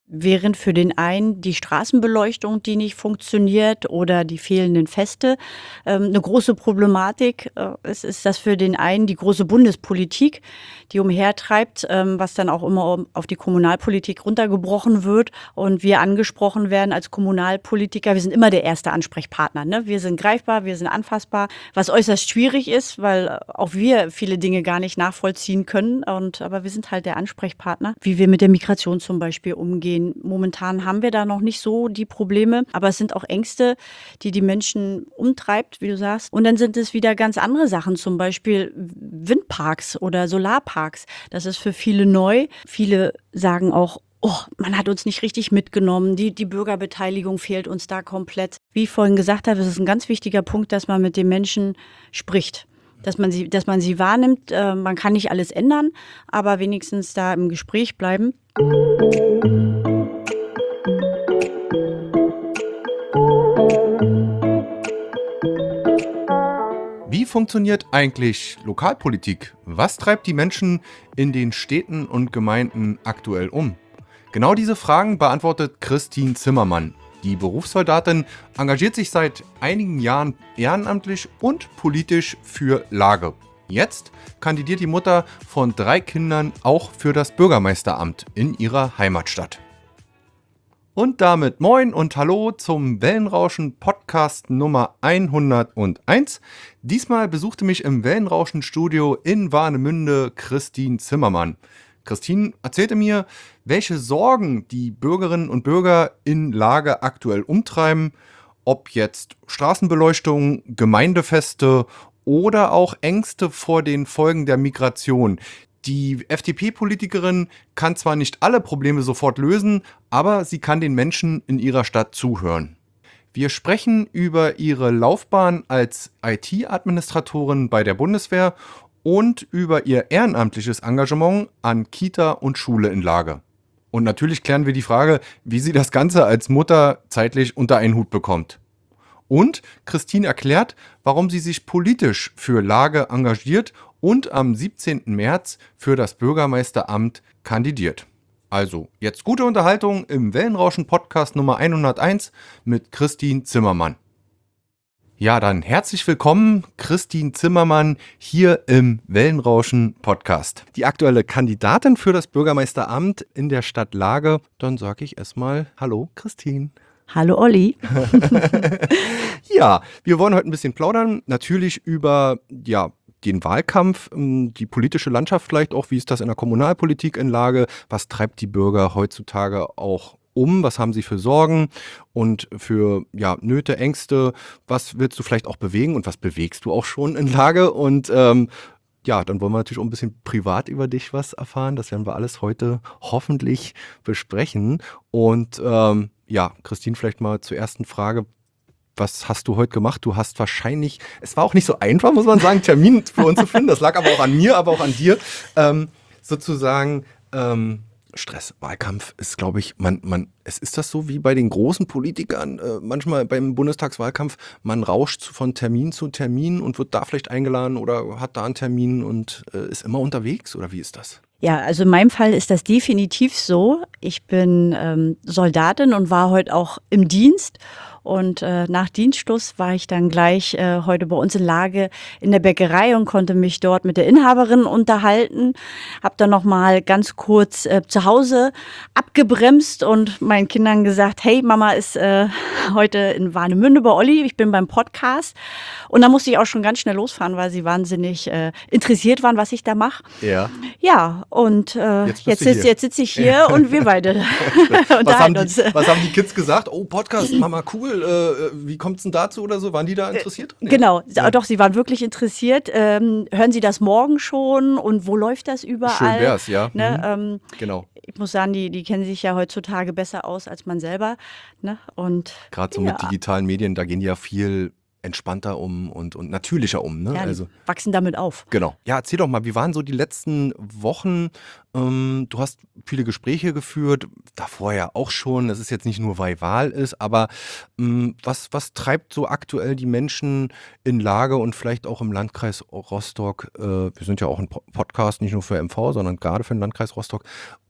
Während für den einen die Straßenbeleuchtung, die nicht funktioniert oder die fehlenden Feste, 'ne große Problematik ist das für den einen die große Bundespolitik, die umhertreibt, was dann auch immer auf die Kommunalpolitik runtergebrochen wird und wir angesprochen werden als Kommunalpolitiker. Wir sind immer der erste Ansprechpartner, ne? Wir sind greifbar, wir sind anfassbar, was äußerst schwierig ist, weil auch wir viele Dinge gar nicht nachvollziehen können aber wir sind halt der Ansprechpartner, wie wir mit der Migration zum Beispiel umgehen. Momentan haben wir da noch nicht so die Probleme, aber es sind auch Ängste, die die Menschen umtreibt, wie du sagst. Und dann sind es wieder ganz andere Sachen, zum Beispiel Windparks oder Solarparks. Das ist für viele neu. Viele sagen auch, oh, man hat uns nicht richtig mitgenommen, die Bürgerbeteiligung fehlt uns da komplett. Wie ich vorhin gesagt habe, es ist ein ganz wichtiger Punkt, dass man mit den Menschen spricht. Dass man sie wahrnimmt. Man kann nicht alles ändern, aber wenigstens da im Gespräch bleiben. Wie funktioniert eigentlich Lokalpolitik? Was treibt die Menschen in den Städten und Gemeinden aktuell um? Genau diese Fragen beantwortet Christine Zimmermann. Die Berufssoldatin engagiert sich seit einigen Jahren ehrenamtlich und politisch für Lage. Jetzt kandidiert die Mutter von 3 Kindern auch für das Bürgermeisteramt in ihrer Heimatstadt. Und damit moin und hallo zum Wellenrauschen-Podcast Nummer 101. Diesmal besuchte mich im Wellenrauschen-Studio in Warnemünde Christine Zimmermann. Christine erzählte mir, welche Sorgen die Bürgerinnen und Bürger in Lage aktuell umtreiben, ob jetzt Straßenbeleuchtung, Gemeindefeste oder auch Ängste vor den Folgen der Migration. Die FDP-Politikerin kann zwar nicht alle Probleme sofort lösen, aber sie kann den Menschen in ihrer Stadt zuhören. Wir sprechen über ihre Laufbahn als IT-Administratorin bei der Bundeswehr und über ihr ehrenamtliches Engagement an Kita und Schule in Lage. Und natürlich klären wir die Frage, wie sie das Ganze als Mutter zeitlich unter einen Hut bekommt. Und Christine erklärt, warum sie sich politisch für Lage engagiert und am 17. März für das Bürgermeisteramt kandidiert. Also, jetzt gute Unterhaltung im Wellenrauschen-Podcast Nummer 101 mit Christine Zimmermann. Ja, dann herzlich willkommen, Christine Zimmermann, hier im Wellenrauschen-Podcast. Die aktuelle Kandidatin für das Bürgermeisteramt in der Stadt Lage. Dann sage ich erstmal Hallo, Christine. Hallo Olli. Ja, wir wollen heute ein bisschen plaudern, natürlich über den Wahlkampf, die politische Landschaft vielleicht auch, wie ist das in der Kommunalpolitik in Lage, was treibt die Bürger heutzutage auch um, was haben sie für Sorgen und für Nöte, Ängste, was willst du vielleicht auch bewegen und was bewegst du auch schon in Lage und dann wollen wir natürlich auch ein bisschen privat über dich was erfahren, das werden wir alles heute hoffentlich besprechen und Christine, vielleicht mal zur ersten Frage. Was hast du heute gemacht? Du hast wahrscheinlich, es war auch nicht so einfach, muss man sagen, Termin für uns zu finden. Das lag aber auch an mir, aber auch an dir. Stress, Wahlkampf ist, glaube ich, es ist das so wie bei den großen Politikern, manchmal beim Bundestagswahlkampf, man rauscht von Termin zu Termin und wird da vielleicht eingeladen oder hat da einen Termin und ist immer unterwegs, oder wie ist das? Ja, also in meinem Fall ist das definitiv so. Ich bin Soldatin und war heute auch im Dienst. Und nach Dienstschluss war ich dann gleich heute bei uns in Lage in der Bäckerei und konnte mich dort mit der Inhaberin unterhalten. Hab dann noch mal ganz kurz zu Hause abgebremst und meinen Kindern gesagt, hey, Mama ist heute in Warnemünde bei Olli, ich bin beim Podcast. Und da musste ich auch schon ganz schnell losfahren, weil sie wahnsinnig interessiert waren, was ich da mache. Ja. Ja, und jetzt sitze ich hier und wir beide unterhalten uns. Was haben die Kids gesagt? Oh, Podcast, Mama, cool. Wie kommt es denn dazu oder so? Waren die da interessiert? Genau, ja. Doch, sie waren wirklich interessiert. Hören Sie das morgen schon und wo läuft das überall? Schön wär's, ja. Ne, genau. Ich muss sagen, die kennen sich ja heutzutage besser aus als man selber. Ne? Und gerade so mit digitalen Medien, da gehen die ja viel entspannter um und natürlicher um, ne? Ja, die Also wachsen damit auf. genau. Ja, erzähl doch mal, wie waren so die letzten Wochen? Du hast viele Gespräche geführt, davor ja auch schon. Das ist jetzt nicht nur, weil Wahl ist, aber was treibt so aktuell die Menschen in Lage und vielleicht auch im Landkreis Rostock? Wir sind ja auch ein Podcast, nicht nur für MV, sondern gerade für den Landkreis Rostock.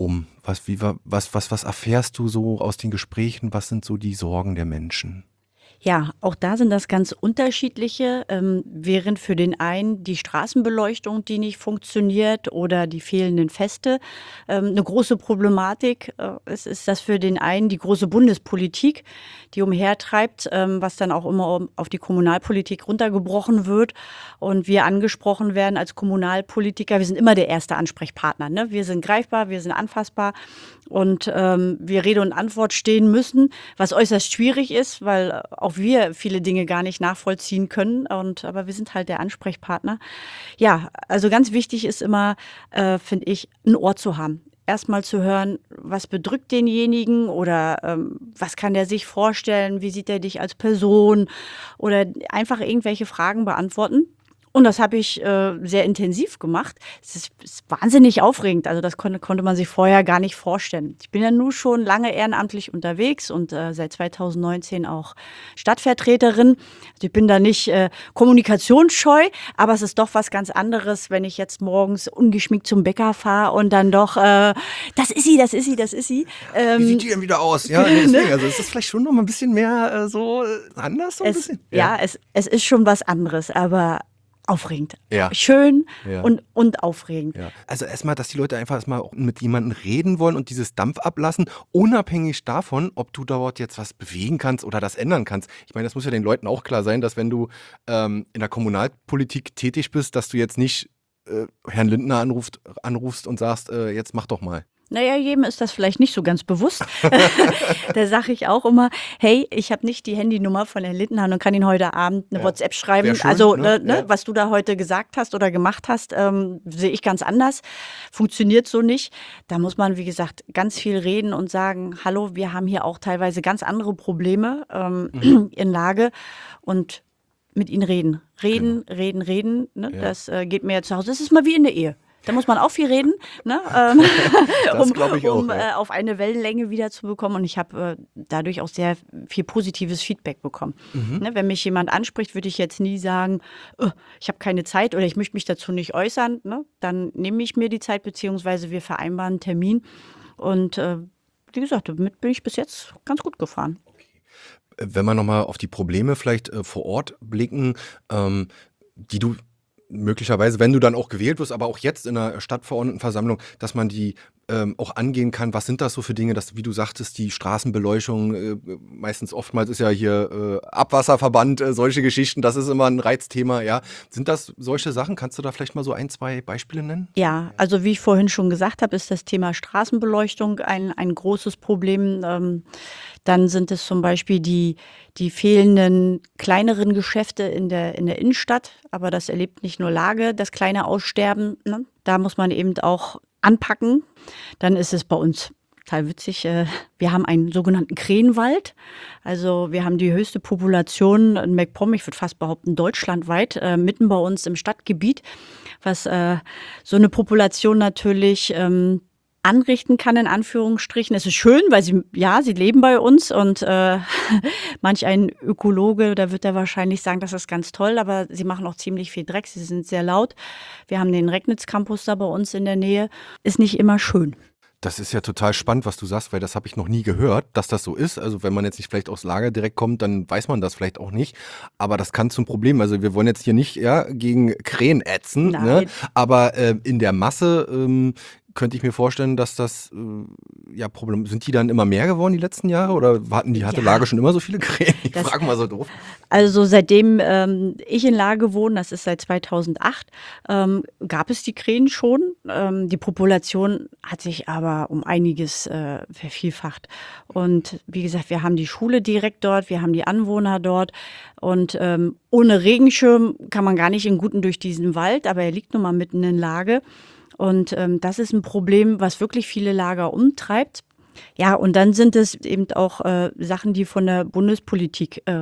Was erfährst du so aus den Gesprächen? Was sind so die Sorgen der Menschen? Ja, auch da sind das ganz unterschiedliche. Während für den einen die Straßenbeleuchtung, die nicht funktioniert oder die fehlenden Feste, eine große Problematik ist das für den einen die große Bundespolitik, die umhertreibt, was dann auch immer auf die Kommunalpolitik runtergebrochen wird und wir angesprochen werden als Kommunalpolitiker. Wir sind immer der erste Ansprechpartner, ne? Wir sind greifbar, wir sind anfassbar und wir Rede und Antwort stehen müssen, was äußerst schwierig ist, weil auch wir viele Dinge gar nicht nachvollziehen können. Aber wir sind halt der Ansprechpartner. Ja, also ganz wichtig ist immer, finde ich, ein Ohr zu haben. Erstmal zu hören, was bedrückt denjenigen oder was kann der sich vorstellen, wie sieht er dich als Person oder einfach irgendwelche Fragen beantworten. Und das habe ich sehr intensiv gemacht. Ist wahnsinnig aufregend. Also das konnte man sich vorher gar nicht vorstellen. Ich bin ja nun schon lange ehrenamtlich unterwegs und seit 2019 auch Stadtvertreterin. Also ich bin da nicht kommunikationsscheu, aber es ist doch was ganz anderes, wenn ich jetzt morgens ungeschminkt zum Bäcker fahre und dann doch, das ist sie. Wie sieht die denn wieder aus? Ja, nee, deswegen, also ist das vielleicht schon noch mal ein bisschen mehr anders? So ein bisschen? Ja, es ist schon was anderes, aber aufregend. Ja. Schön Ja. und aufregend. Ja. Also erstmal, dass die Leute einfach erstmal auch mit jemandem reden wollen und dieses Dampf ablassen, unabhängig davon, ob du dort jetzt was bewegen kannst oder das ändern kannst. Ich meine, das muss ja den Leuten auch klar sein, dass wenn du in der Kommunalpolitik tätig bist, dass du jetzt nicht Herrn Lindner anrufst und sagst, jetzt mach doch mal. Naja, jedem ist das vielleicht nicht so ganz bewusst. Da sage ich auch immer, hey, ich habe nicht die Handynummer von Herrn Lindner und kann Ihnen heute Abend eine WhatsApp schreiben. Wär schön, Also, ne? ne, was du da heute gesagt hast oder gemacht hast, sehe ich ganz anders. Funktioniert so nicht. Da muss man, wie gesagt, ganz viel reden und sagen, hallo, wir haben hier auch teilweise ganz andere Probleme in Lage und mit ihnen reden. Reden. Ne? Ja. Das geht mir ja zu Hause. Das ist mal wie in der Ehe. Da muss man auch viel reden, ne? Das glaube ich auch, um ja. auf eine Wellenlänge wiederzubekommen. Und ich habe dadurch auch sehr viel positives Feedback bekommen. Ne? Wenn mich jemand anspricht, würde ich jetzt nie sagen, ich habe keine Zeit oder ich möchte mich dazu nicht äußern. Ne? Dann nehme ich mir die Zeit, beziehungsweise wir vereinbaren einen Termin. Und wie gesagt, damit bin ich bis jetzt ganz gut gefahren. Wenn wir nochmal auf die Probleme vielleicht vor Ort blicken, die du möglicherweise, wenn du dann auch gewählt wirst, aber auch jetzt in der Stadtverordnetenversammlung, dass man die auch angehen kann. Was sind das so für Dinge, dass, wie du sagtest, die Straßenbeleuchtung, oftmals ist ja hier Abwasserverband, solche Geschichten, das ist immer ein Reizthema, ja. Sind das solche Sachen? Kannst du da vielleicht mal so 1, 2 Beispiele nennen? Ja, also wie ich vorhin schon gesagt habe, ist das Thema Straßenbeleuchtung ein großes Problem. Dann sind es zum Beispiel die fehlenden kleineren Geschäfte in der Innenstadt. Aber das erlebt nicht nur Lage, das kleine Aussterben. Ne? Da muss man eben auch anpacken. Dann ist es bei uns total witzig. Wir haben einen sogenannten Krähenwald. Also wir haben die höchste Population in MacPom, ich würde fast behaupten deutschlandweit, mitten bei uns im Stadtgebiet, was so eine Population natürlich anrichten kann, in Anführungsstrichen. Es ist schön, weil sie leben bei uns und manch ein Ökologe, da wird er wahrscheinlich sagen, das ist ganz toll, aber sie machen auch ziemlich viel Dreck, sie sind sehr laut. Wir haben den Recknitz-Campus da bei uns in der Nähe. Ist nicht immer schön. Das ist ja total spannend, was du sagst, weil das habe ich noch nie gehört, dass das so ist. Also wenn man jetzt nicht vielleicht aufs Lager direkt kommt, dann weiß man das vielleicht auch nicht. Aber das kann zum Problem. Also wir wollen jetzt hier nicht gegen Krähen ätzen, ne? Aber in der Masse könnte ich mir vorstellen, dass das Problem. Sind die dann immer mehr geworden die letzten Jahre oder hatte Lage schon immer so viele Krähen? Ich frage mal so doof. Also seitdem ich in Lage wohne, das ist seit 2008, gab es die Krähen schon. Die Population hat sich aber um einiges vervielfacht. Und wie gesagt, wir haben die Schule direkt dort, wir haben die Anwohner dort. Und ohne Regenschirm kann man gar nicht in Guten durch diesen Wald, aber er liegt nun mal mitten in Lage. Und das ist ein Problem, was wirklich viele Lager umtreibt. Ja, und dann sind es eben auch Sachen, die von der Bundespolitik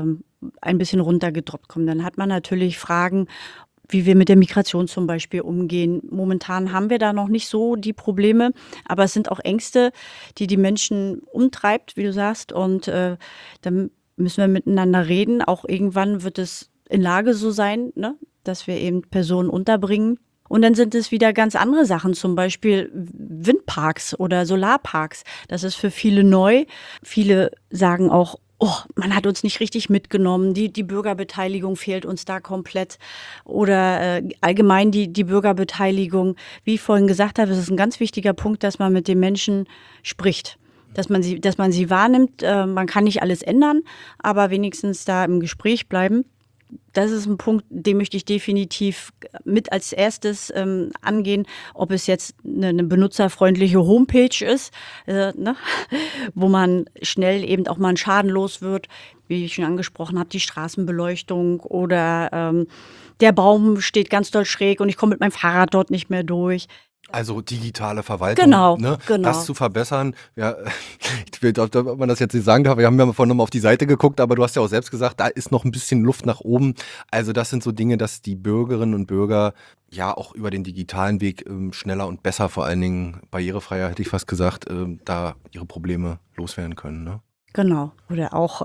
ein bisschen runtergedroppt kommen. Dann hat man natürlich Fragen, wie wir mit der Migration zum Beispiel umgehen. Momentan haben wir da noch nicht so die Probleme, aber es sind auch Ängste, die die Menschen umtreibt, wie du sagst. Und dann müssen wir miteinander reden. Auch irgendwann wird es in Lage so sein, ne, dass wir eben Personen unterbringen. Und dann sind es wieder ganz andere Sachen, zum Beispiel Windparks oder Solarparks. Das ist für viele neu. Viele sagen auch, oh, man hat uns nicht richtig mitgenommen, die Bürgerbeteiligung fehlt uns da komplett. Oder allgemein die Bürgerbeteiligung. Wie ich vorhin gesagt habe, es ist ein ganz wichtiger Punkt, dass man mit den Menschen spricht. Dass man sie wahrnimmt. Man kann nicht alles ändern, aber wenigstens da im Gespräch bleiben. Das ist ein Punkt, den möchte ich definitiv mit als erstes angehen, ob es jetzt eine benutzerfreundliche Homepage ist, ne, wo man schnell eben auch mal einen Schaden los wird, wie ich schon angesprochen habe, die Straßenbeleuchtung oder der Baum steht ganz doll schräg und ich komme mit meinem Fahrrad dort nicht mehr durch. Also digitale Verwaltung, Genau, ne? genau. Das zu verbessern. Ja, ich will, ob man das jetzt nicht sagen darf, wir haben ja vorhin nochmal auf die Seite geguckt, aber du hast ja auch selbst gesagt, da ist noch ein bisschen Luft nach oben. Also das sind so Dinge, dass die Bürgerinnen und Bürger ja auch über den digitalen Weg schneller und besser, vor allen Dingen barrierefreier, hätte ich fast gesagt, da ihre Probleme loswerden können, ne? Genau. Oder auch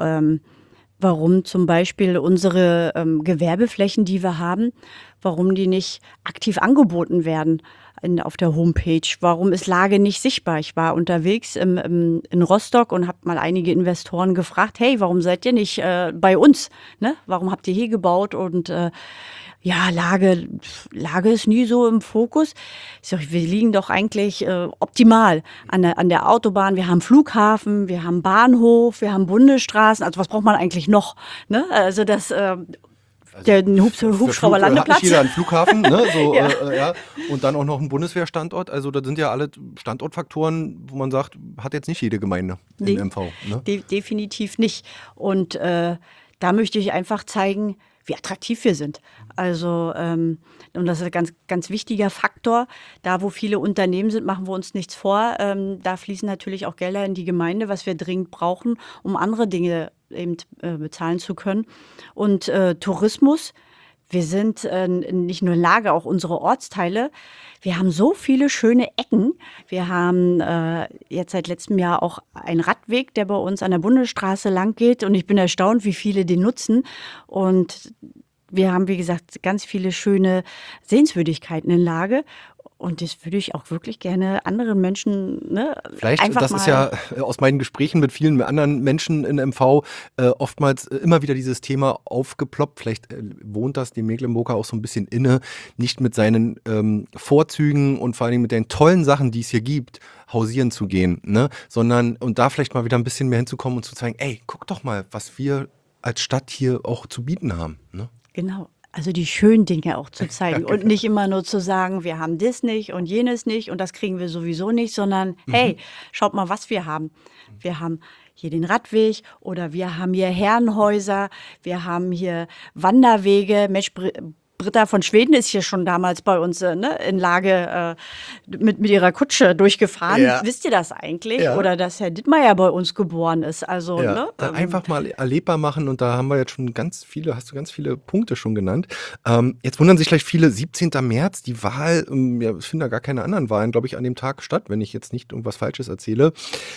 warum zum Beispiel unsere Gewerbeflächen, die wir haben, warum die nicht aktiv angeboten werden auf der Homepage. Warum ist Lage nicht sichtbar? Ich war unterwegs in Rostock und habe mal einige Investoren gefragt, hey, warum seid ihr nicht bei uns? Ne? Warum habt ihr hier gebaut? Und ja, Lage ist nie so im Fokus. Ich sag, wir liegen doch eigentlich optimal an der Autobahn. Wir haben Flughafen, wir haben Bahnhof, wir haben Bundesstraßen. Also was braucht man eigentlich noch? Ne? Also das der Hubschrauberlandeplatz. Hat nicht jeder einen Flughafen, ne? So, Ja. Ja. Und dann auch noch einen Bundeswehrstandort. Also das sind ja alle Standortfaktoren, wo man sagt, hat jetzt nicht jede Gemeinde Nee. im MV. Ne? Definitiv nicht. Und da möchte ich einfach zeigen, wie attraktiv wir sind. Also, und das ist ein ganz, ganz wichtiger Faktor. Da, wo viele Unternehmen sind, machen wir uns nichts vor. Da fließen natürlich auch Gelder in die Gemeinde, was wir dringend brauchen, um andere Dinge eben bezahlen zu können. Und Tourismus, wir sind nicht nur Lage, auch unsere Ortsteile. Wir haben so viele schöne Ecken. Wir haben jetzt seit letztem Jahr auch einen Radweg, der bei uns an der Bundesstraße lang geht. Und ich bin erstaunt, wie viele den nutzen. Und wir haben, wie gesagt, ganz viele schöne Sehenswürdigkeiten in Lage. Und das würde ich auch wirklich gerne anderen Menschen, ne, Vielleicht, einfach das mal. ist ja aus meinen Gesprächen mit vielen anderen Menschen in MV oftmals immer wieder dieses Thema aufgeploppt. Vielleicht wohnt das dem Mecklenburger auch so ein bisschen inne, nicht mit seinen Vorzügen und vor allen Dingen mit den tollen Sachen, die es hier gibt, hausieren zu gehen, ne? Sondern und da vielleicht mal wieder ein bisschen mehr hinzukommen und zu zeigen, ey, guck doch mal, was wir als Stadt hier auch zu bieten haben, ne? Genau. Also die schönen Dinge auch zu zeigen und nicht immer nur zu sagen, wir haben das nicht und jenes nicht und das kriegen wir sowieso nicht, sondern hey, schaut mal, was wir haben. Wir haben hier den Radweg oder wir haben hier Herrenhäuser, wir haben hier Wanderwege. Mensch, Britta von Schweden ist hier schon damals bei uns ne, in Lage mit ihrer Kutsche durchgefahren. Ja. Wisst ihr das eigentlich? Ja. Oder dass Herr Dittmeier bei uns geboren ist? Also, Ja, ne? dann einfach mal erlebbar machen und da haben wir jetzt schon hast du ganz viele Punkte schon genannt. Jetzt wundern sich vielleicht viele, 17. März, die Wahl, ja, es finden da gar keine anderen Wahlen, glaube ich, an dem Tag statt, wenn ich jetzt nicht irgendwas Falsches erzähle.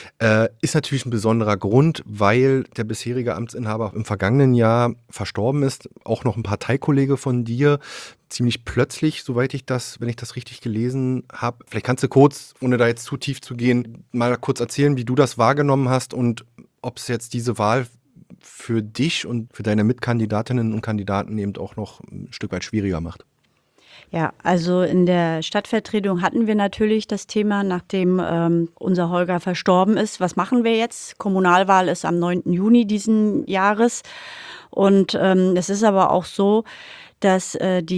Ist natürlich ein besonderer Grund, weil der bisherige Amtsinhaber im vergangenen Jahr verstorben ist. Auch noch ein Parteikollege von dir, ziemlich plötzlich, soweit wenn ich das richtig gelesen habe. Vielleicht kannst du kurz, ohne da jetzt zu tief zu gehen, mal kurz erzählen, wie du das wahrgenommen hast und ob es jetzt diese Wahl für dich und für deine Mitkandidatinnen und Kandidaten eben auch noch ein Stück weit schwieriger macht. Ja, also in der Stadtvertretung hatten wir natürlich das Thema, nachdem unser Holger verstorben ist. Was machen wir jetzt? Kommunalwahl ist am 9. Juni diesen Jahres. Und es ist aber auch so, dass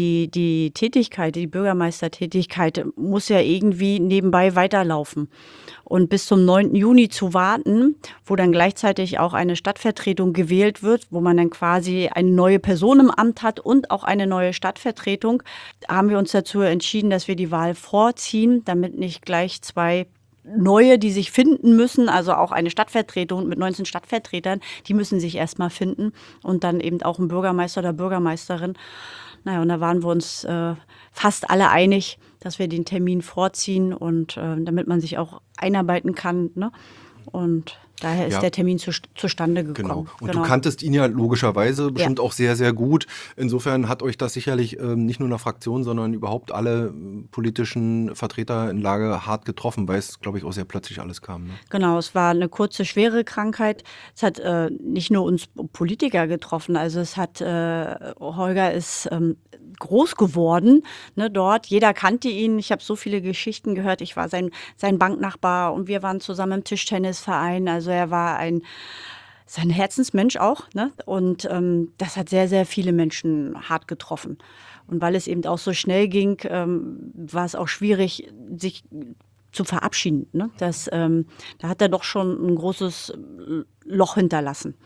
die Tätigkeit, die Bürgermeistertätigkeit muss ja irgendwie nebenbei weiterlaufen. Und bis zum 9. Juni zu warten, wo dann gleichzeitig auch eine Stadtvertretung gewählt wird, wo man dann quasi eine neue Person im Amt hat und auch eine neue Stadtvertretung, haben wir uns dazu entschieden, dass wir die Wahl vorziehen, damit nicht gleich zwei neue, die sich finden müssen, also auch eine Stadtvertretung mit 19 Stadtvertretern, die müssen sich erstmal finden und dann eben auch ein Bürgermeister oder Bürgermeisterin. Naja, und da waren wir uns fast alle einig, dass wir den Termin vorziehen und damit man sich auch einarbeiten kann, ne? Und daher ist der Termin zustande gekommen. Genau. Und du kanntest ihn ja logischerweise bestimmt auch sehr, sehr gut. Insofern hat euch das sicherlich nicht nur in der Fraktion, sondern überhaupt alle politischen Vertreter in Lage hart getroffen, weil es, glaube ich, auch sehr plötzlich alles kam. Ne? Genau, es war eine kurze, schwere Krankheit. Es hat nicht nur uns Politiker getroffen, also es hat, Holger ist groß geworden, ne, dort. Jeder kannte ihn. Ich habe so viele Geschichten gehört. Ich war sein Banknachbar und wir waren zusammen im Tischtennisverein. Also er war ein Herzensmensch auch, ne? Und das hat sehr, sehr viele Menschen hart getroffen. Und weil es eben auch so schnell ging, war es auch schwierig, sich zu verabschieden. Ne? Da hat er doch schon ein großes Loch hinterlassen.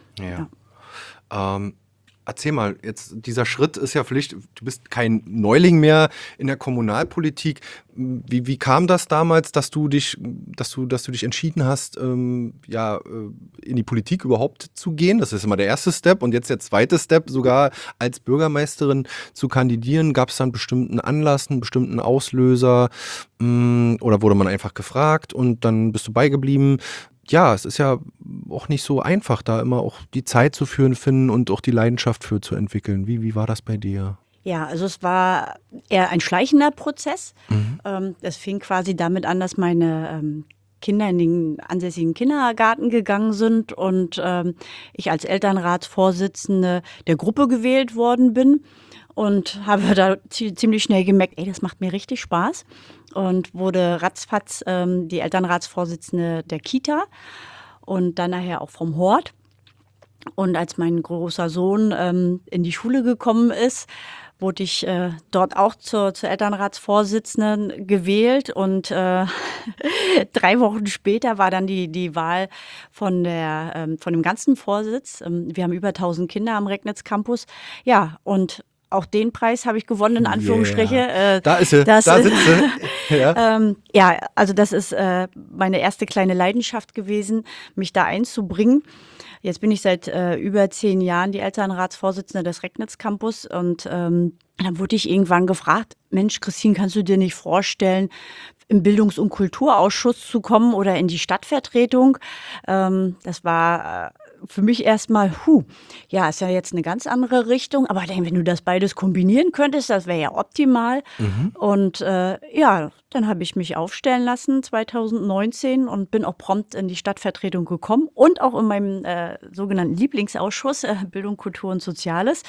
Ja. Erzähl mal, jetzt dieser Schritt ist ja Pflicht, du bist kein Neuling mehr in der Kommunalpolitik. Wie kam das damals, dass du dich entschieden hast, in die Politik überhaupt zu gehen? Das ist immer der erste Step und jetzt der zweite Step, sogar als Bürgermeisterin zu kandidieren. Gab es da einen bestimmten Anlass, einen bestimmten Auslöser oder wurde man einfach gefragt und dann bist du beigeblieben? Ja, es ist ja auch nicht so einfach, da immer auch die Zeit zu finden und auch die Leidenschaft für zu entwickeln. Wie war das bei dir? Ja, also es war eher ein schleichender Prozess. Es fing quasi damit an, dass meine Kinder in den ansässigen Kindergarten gegangen sind und ich als Elternratsvorsitzende der Gruppe gewählt worden bin. Und habe da ziemlich schnell gemerkt, das macht mir richtig Spaß. Und wurde ratzfatz die Elternratsvorsitzende der Kita und dann nachher auch vom Hort. Und als mein großer Sohn in die Schule gekommen ist, wurde ich dort auch zur Elternratsvorsitzenden gewählt. Und 3 Wochen später war dann die Wahl von dem ganzen Vorsitz. Wir haben über 1000 Kinder am Regnitz Campus. Ja, und auch den Preis habe ich gewonnen, in Anführungsstriche. Yeah. Da ist sie, da sitzt sie. Ja. Also das ist meine erste kleine Leidenschaft gewesen, mich da einzubringen. Jetzt bin ich seit über 10 Jahren die Elternratsvorsitzende des Regnitz Campus und dann wurde ich irgendwann gefragt, Mensch, Christine, kannst du dir nicht vorstellen, im Bildungs- und Kulturausschuss zu kommen oder in die Stadtvertretung? Das war für mich erstmal, ist ja jetzt eine ganz andere Richtung, aber wenn du das beides kombinieren könntest, das wäre ja optimal. Und dann habe ich mich aufstellen lassen 2019 und bin auch prompt in die Stadtvertretung gekommen und auch in meinem sogenannten Lieblingsausschuss Bildung, Kultur und Soziales.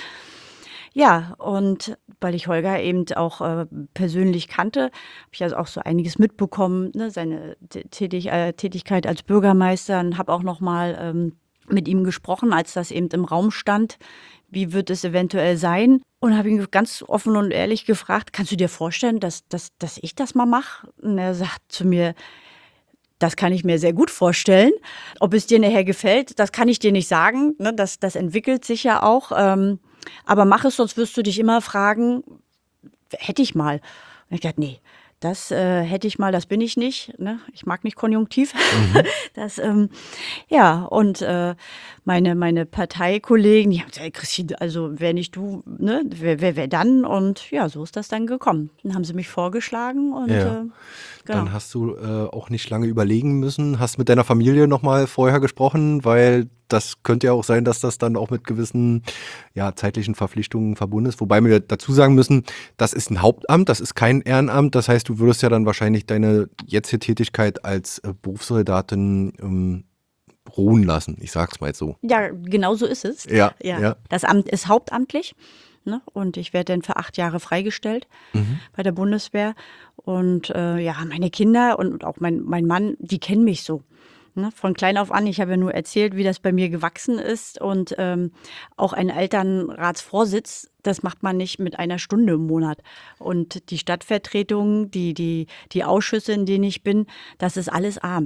Ja, und weil ich Holger eben auch persönlich kannte, habe ich also auch so einiges mitbekommen, ne, seine Tätigkeit als Bürgermeister, und habe auch noch mal mit ihm gesprochen, als das eben im Raum stand. Wie wird es eventuell sein? Und habe ihn ganz offen und ehrlich gefragt, kannst du dir vorstellen, dass ich das mal mache? Und er sagt zu mir, das kann ich mir sehr gut vorstellen. Ob es dir nachher gefällt, das kann ich dir nicht sagen. Ne? Das entwickelt sich ja auch. Aber mach es, sonst wirst du dich immer fragen, hätte ich mal. Und ich dachte, nee. Das hätte ich mal, das bin ich nicht. Ne? Ich mag nicht Konjunktiv. Und meine Parteikollegen, die haben gesagt, Christine, also wer nicht du, ne, wer dann? Und ja, so ist das dann gekommen. Dann haben sie mich vorgeschlagen und genau. Dann hast du auch nicht lange überlegen müssen, hast mit deiner Familie nochmal vorher gesprochen, weil das könnte ja auch sein, dass das dann auch mit gewissen zeitlichen Verpflichtungen verbunden ist. Wobei wir dazu sagen müssen, das ist ein Hauptamt, das ist kein Ehrenamt. Das heißt, du würdest ja dann wahrscheinlich deine jetzige Tätigkeit als Berufssoldatin ruhen lassen. Ich sag's mal jetzt so. Ja, genau so ist es. Ja. Das Amt ist hauptamtlich. Ne? Und ich werde dann für 8 Jahre freigestellt bei der Bundeswehr. Und meine Kinder und auch mein Mann, die kennen mich so. Ne? Von klein auf an, ich habe ja nur erzählt, wie das bei mir gewachsen ist. Und auch ein Elternratsvorsitz, das macht man nicht mit einer Stunde im Monat. Und die Stadtvertretung, die Ausschüsse, in denen ich bin, das ist alles abends.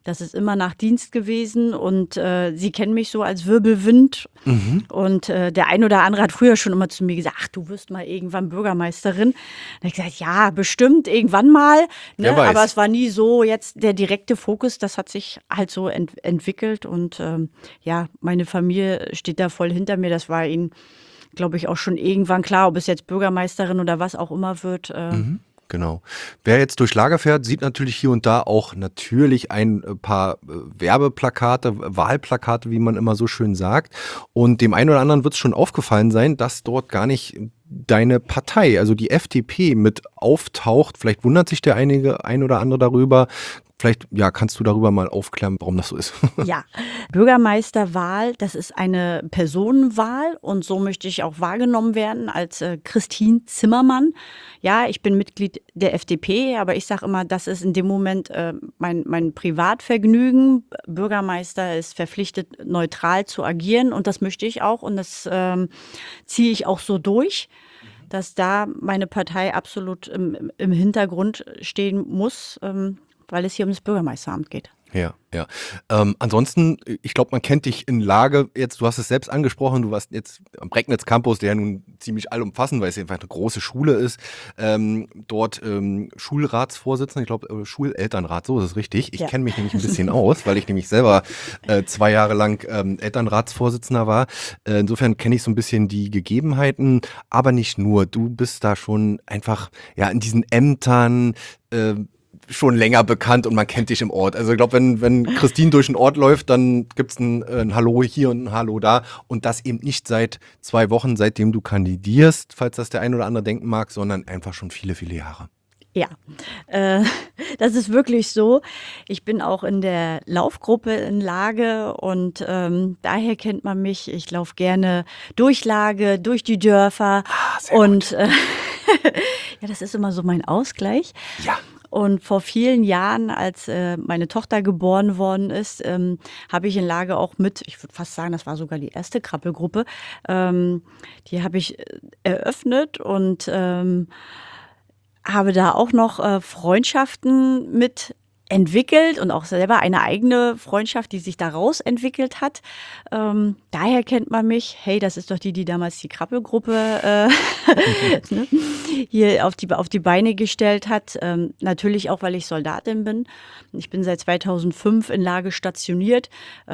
Das ist immer nach Dienst gewesen und Sie kennen mich so als Wirbelwind. Und der ein oder andere hat früher schon immer zu mir gesagt, ach, du wirst mal irgendwann Bürgermeisterin. Da habe ich gesagt, ja, bestimmt, irgendwann mal. Ne? Wer weiß. Aber es war nie so jetzt der direkte Fokus. Das hat sich halt so entwickelt. Und ja, meine Familie steht da voll hinter mir. Das war ihnen, glaube ich, auch schon irgendwann klar, ob es jetzt Bürgermeisterin oder was auch immer wird. Genau. Wer jetzt durch Lager fährt, sieht natürlich hier und da auch natürlich ein paar Werbeplakate, Wahlplakate, wie man immer so schön sagt. Und dem einen oder anderen wird es schon aufgefallen sein, dass dort gar nicht deine Partei, also die FDP, mit auftaucht. Vielleicht wundert sich der ein oder andere darüber. Vielleicht ja, kannst du darüber mal aufklären, warum das so ist. Ja, Bürgermeisterwahl, das ist eine Personenwahl und so möchte ich auch wahrgenommen werden als Christine Zimmermann. Ja, ich bin Mitglied der FDP, aber ich sage immer, das ist in dem Moment mein Privatvergnügen. Bürgermeister ist verpflichtet, neutral zu agieren und das möchte ich auch und das ziehe ich auch so durch, dass da meine Partei absolut im Hintergrund stehen muss, weil es hier um das Bürgermeisteramt geht. Ja, ja. Ansonsten, ich glaube, man kennt dich in Lage, jetzt, du hast es selbst angesprochen, du warst jetzt am Brecknitz Campus, der ja nun ziemlich allumfassend, weil es einfach eine große Schule ist, dort Schulratsvorsitzender, ich glaube Schulelternrat, so ist es richtig. Ich Ja. kenne mich nämlich ein bisschen aus, weil ich nämlich selber 2 Jahre lang Elternratsvorsitzender war. Insofern kenne ich so ein bisschen die Gegebenheiten, aber nicht nur. Du bist da schon einfach ja in diesen Ämtern schon länger bekannt und man kennt dich im Ort. Also ich glaube, wenn Christine durch den Ort läuft, dann gibt es ein Hallo hier und ein Hallo da. Und das eben nicht seit 2 Wochen, seitdem du kandidierst, falls das der ein oder andere denken mag, sondern einfach schon viele, viele Jahre. Ja, das ist wirklich so. Ich bin auch in der Laufgruppe in Lage und daher kennt man mich. Ich laufe gerne durch Lage, durch die Dörfer sehr und ja, das ist immer so mein Ausgleich. Ja. Und vor vielen Jahren, als meine Tochter geboren worden ist, habe ich in Lage auch ich würde fast sagen, das war sogar die erste Krabbelgruppe, die habe ich eröffnet und habe da auch noch Freundschaften mit entwickelt und auch selber eine eigene Freundschaft, die sich daraus entwickelt hat. Daher kennt man mich. Hey, das ist doch die damals die Krabbelgruppe ne, hier auf die Beine gestellt hat. Natürlich auch, weil ich Soldatin bin. Ich bin seit 2005 in Lage stationiert.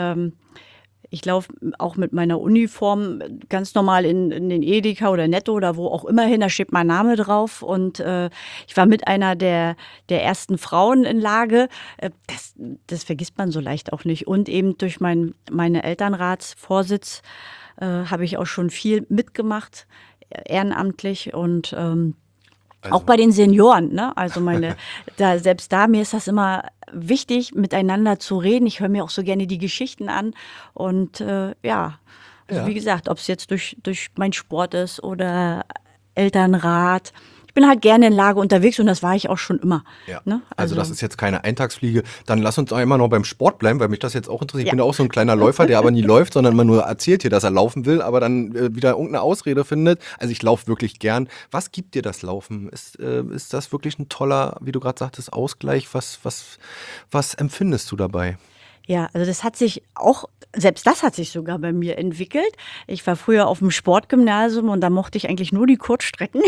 Ich laufe auch mit meiner Uniform ganz normal in den Edeka oder Netto oder wo auch immer hin, da steht mein Name drauf. Und ich war mit einer der ersten Frauen in Lage. Das vergisst man so leicht auch nicht. Und eben durch meine Elternratsvorsitz habe ich auch schon viel mitgemacht, ehrenamtlich und auch bei den Senioren, ne? Also selbst da, mir ist das immer wichtig, miteinander zu reden. Ich höre mir auch so gerne die Geschichten an. Und ja, also wie gesagt, ob es jetzt durch mein Sport ist oder Elternrat. Ich bin halt gerne in Lage unterwegs und das war ich auch schon immer. Ja. Ne? Also das ist jetzt keine Eintagsfliege. Dann lass uns einmal noch beim Sport bleiben, weil mich das jetzt auch interessiert. Ich Ja. bin ja auch so ein kleiner Läufer, der aber nie läuft, sondern immer nur erzählt hier, dass er laufen will, aber dann wieder irgendeine Ausrede findet. Also ich laufe wirklich gern. Was gibt dir das Laufen? Ist das wirklich ein toller, wie du gerade sagtest, Ausgleich? Was empfindest du dabei? Ja, also selbst das hat sich sogar bei mir entwickelt. Ich war früher auf dem Sportgymnasium und da mochte ich eigentlich nur die Kurzstrecken.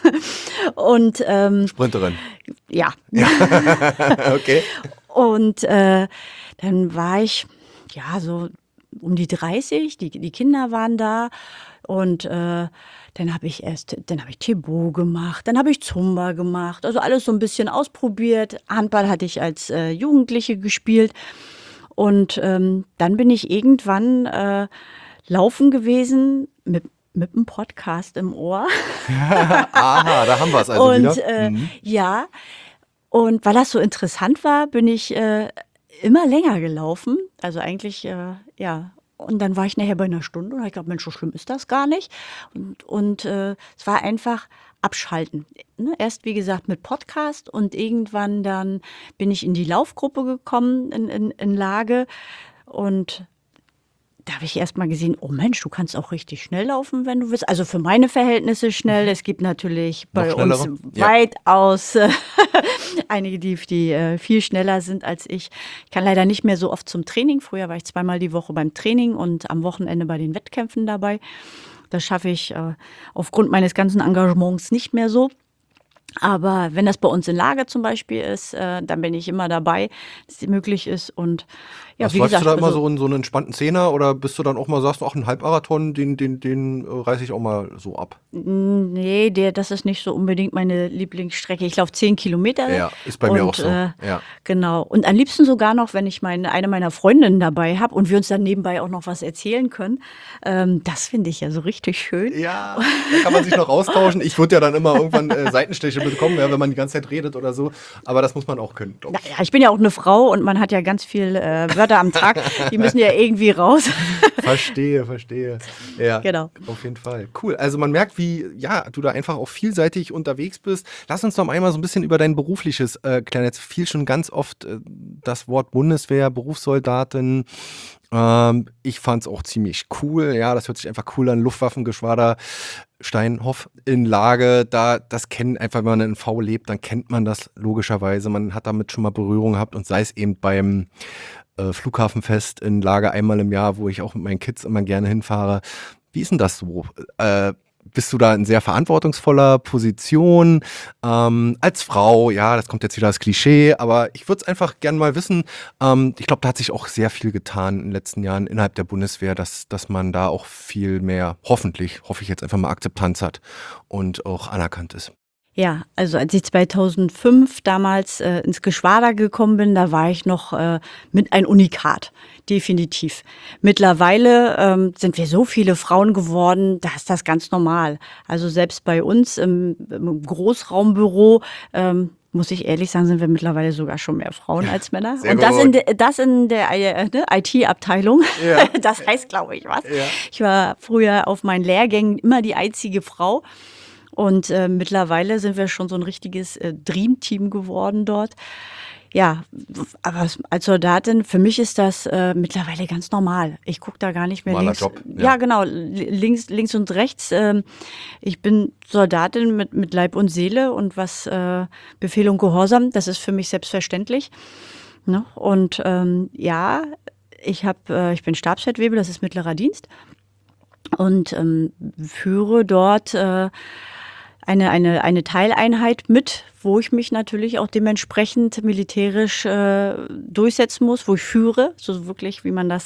Und Sprinterin. ja. Okay. Und dann war ich ja so um die 30, die Kinder waren da und dann habe ich Thibaut gemacht, dann habe ich Zumba gemacht, also alles so ein bisschen ausprobiert. Handball hatte ich als Jugendliche gespielt und dann bin ich irgendwann laufen gewesen mit einem Podcast im Ohr. Aha, da haben wir es also Und wieder. ja, und weil das so interessant war, bin ich immer länger gelaufen. Also eigentlich, ja. Und dann war ich nachher bei einer Stunde und ich glaube, Mensch, so schlimm ist das gar nicht. Und es war einfach abschalten. Ne? Erst, wie gesagt, mit Podcast und irgendwann dann bin ich in die Laufgruppe gekommen in Lage. Und da habe ich erst mal gesehen, oh Mensch, du kannst auch richtig schnell laufen, wenn du willst. Also für meine Verhältnisse schnell. Es gibt natürlich bei uns weitaus einige, die viel schneller sind als ich. Ich kann leider nicht mehr so oft zum Training. Früher war ich 2-mal die Woche beim Training und am Wochenende bei den Wettkämpfen dabei. Das schaffe ich aufgrund meines ganzen Engagements nicht mehr so. Aber wenn das bei uns in Lager zum Beispiel ist, dann bin ich immer dabei, dass es möglich ist. Und ja, Was wie läufst gesagt, du da immer so in so einen entspannten Zehner oder bist du dann auch mal, sagst du, ach, ein Halbmarathon, den reiße ich auch mal so ab? Nee, das ist nicht so unbedingt meine Lieblingsstrecke. Ich laufe 10 Kilometer. Ja, ist bei mir auch so. Ja. Genau. Und am liebsten sogar noch, wenn ich eine meiner Freundinnen dabei habe und wir uns dann nebenbei auch noch was erzählen können. Das finde ich ja so richtig schön. Ja, da kann man sich noch austauschen. Ich würde ja dann immer irgendwann Seitenstiche bekommen, ja, wenn man die ganze Zeit redet oder so. Aber das muss man auch können, glaube ich. Naja, ich bin ja auch eine Frau und man hat ja ganz viel Wörter am Tag. Die müssen ja irgendwie raus. Verstehe. Ja, genau. Auf jeden Fall. Cool. Also man merkt, wie du da einfach auch vielseitig unterwegs bist. Lass uns doch einmal so ein bisschen über dein berufliches klären. Jetzt fiel schon ganz oft das Wort Bundeswehr, Berufssoldatin. Ich fand es auch ziemlich cool. Ja, das hört sich einfach cool an. Luftwaffengeschwader Steinhoff in Lage. Das kennen einfach, wenn man in V lebt, dann kennt man das logischerweise. Man hat damit schon mal Berührung gehabt und sei es eben beim Flughafenfest in Lage einmal im Jahr, wo ich auch mit meinen Kids immer gerne hinfahre. Wie ist denn das so? Bist du da in sehr verantwortungsvoller Position als Frau? Ja, das kommt jetzt wieder das Klischee, aber ich würde es einfach gerne mal wissen. Ich glaube, da hat sich auch sehr viel getan in den letzten Jahren innerhalb der Bundeswehr, dass man da auch viel mehr, hoffentlich, hoffe ich jetzt einfach mal, Akzeptanz hat und auch anerkannt ist. Ja, also als ich 2005 damals ins Geschwader gekommen bin, da war ich noch mit ein Unikat, definitiv. Mittlerweile sind wir so viele Frauen geworden, da ist das ganz normal. Also selbst bei uns im Großraumbüro, muss ich ehrlich sagen, sind wir mittlerweile sogar schon mehr Frauen als Männer. Sehr und das in der IT-Abteilung, Ja. das heißt, glaube ich, was. Ja. Ich war früher auf meinen Lehrgängen immer die einzige Frau. Und mittlerweile sind wir schon so ein richtiges Dream-Team geworden dort. Ja, aber als Soldatin, für mich ist das mittlerweile ganz normal. Ich gucke da gar nicht mehr Normaler links. Job, ja. Ja, genau, links und rechts. Ich bin Soldatin mit Leib und Seele und was Befehl und Gehorsam, das ist für mich selbstverständlich. Ne? Und ja, ich bin Stabsfeldwebel, das ist mittlerer Dienst. Und führe dort eine Teileinheit mit, wo ich mich natürlich auch dementsprechend militärisch durchsetzen muss, wo ich führe, so wirklich, wie man das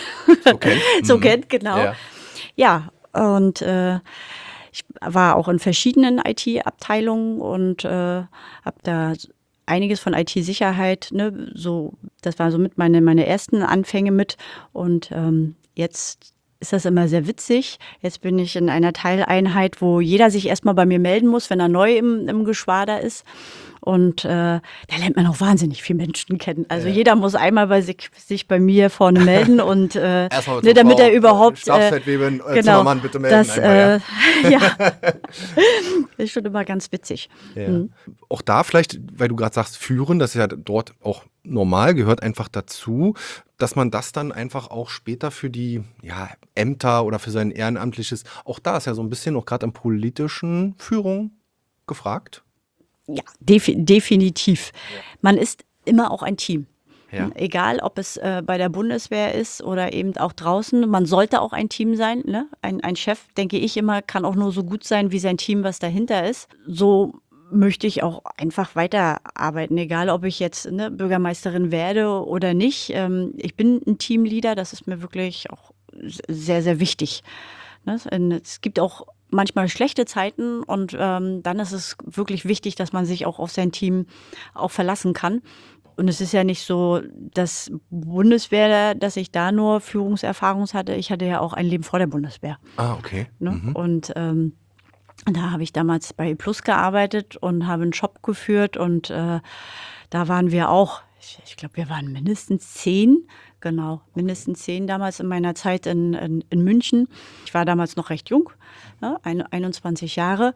so kennt, genau. Ja, und ich war auch in verschiedenen IT-Abteilungen und habe da einiges von IT-Sicherheit, ne, so, das war so mit meine ersten Anfänge mit und jetzt ist das immer sehr witzig. Jetzt bin ich in einer Teileinheit, wo jeder sich erstmal bei mir melden muss, wenn er neu im Geschwader ist. Und da lernt man auch wahnsinnig viele Menschen kennen. Also jeder muss einmal sich bei mir vorne melden und ne, damit er überhaupt Stabsfeldwebel, genau, Zimmermann, bitte melden. das ja, ist schon immer ganz witzig. Ja. Auch da vielleicht, weil du gerade sagst, führen, das ist ja dort auch normal, gehört einfach dazu, dass man das dann einfach auch später für die Ämter oder für sein Ehrenamtliches, auch da ist ja so ein bisschen auch gerade in politischen Führung gefragt. Ja, definitiv. Ja. Man ist immer auch ein Team. Ja. Egal, ob es bei der Bundeswehr ist oder eben auch draußen. Man sollte auch ein Team sein. Ne? Ein Chef, denke ich immer, kann auch nur so gut sein wie sein Team, was dahinter ist. So möchte ich auch einfach weiterarbeiten, egal ob ich jetzt Bürgermeisterin werde oder nicht. Ich bin ein Teamleader, das ist mir wirklich auch sehr, sehr wichtig. Ne? Es gibt auch manchmal schlechte Zeiten und dann ist es wirklich wichtig, dass man sich auch auf sein Team auch verlassen kann. Und es ist ja nicht so, dass Bundeswehr, dass ich da nur Führungserfahrung hatte. Ich hatte ja auch ein Leben vor der Bundeswehr. Ah, okay. Ne? Mhm. Und da habe ich damals bei Plus gearbeitet und habe einen Shop geführt und da waren wir auch, ich glaube, wir waren mindestens 10. Genau, mindestens 10 damals in meiner Zeit in München. Ich war damals noch recht jung, 21 Jahre.